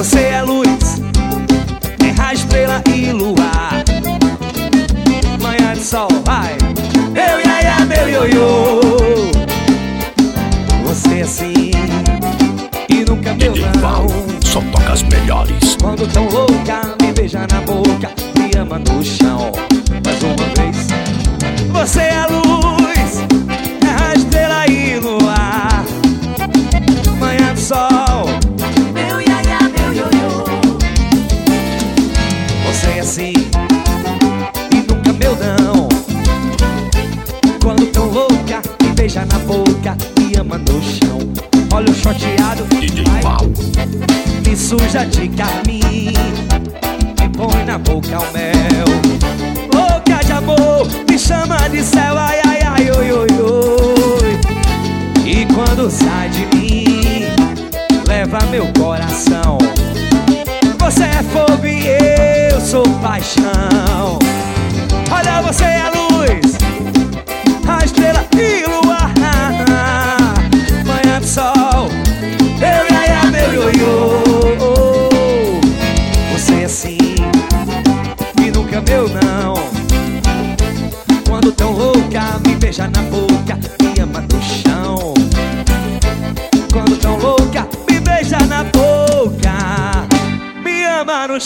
Você é luz, terra, estrela e luar. Manhã de sol, vai. Meu iaia, meu ioiô. Você assim e nunca meu não. Só toca as melhores. Quando tão louca, me beija na boca, me ama no chão. Mais uma vez. Você é luz, terra, estrela e luar. Manhã de sol, Meu iaia, meu ioiô. você é assim e nunca meu não. Quando tão louca, me beija na boca, me ama no chão. Olha o choteado, DJ Val. me suja de carmim, me põe na boca o mel. Louca de amor, me chama de céu, ai, ai, ai, oi, oi, oi. E quando sai de mim, leva meu coração. Você é fogo e eu sou paixão.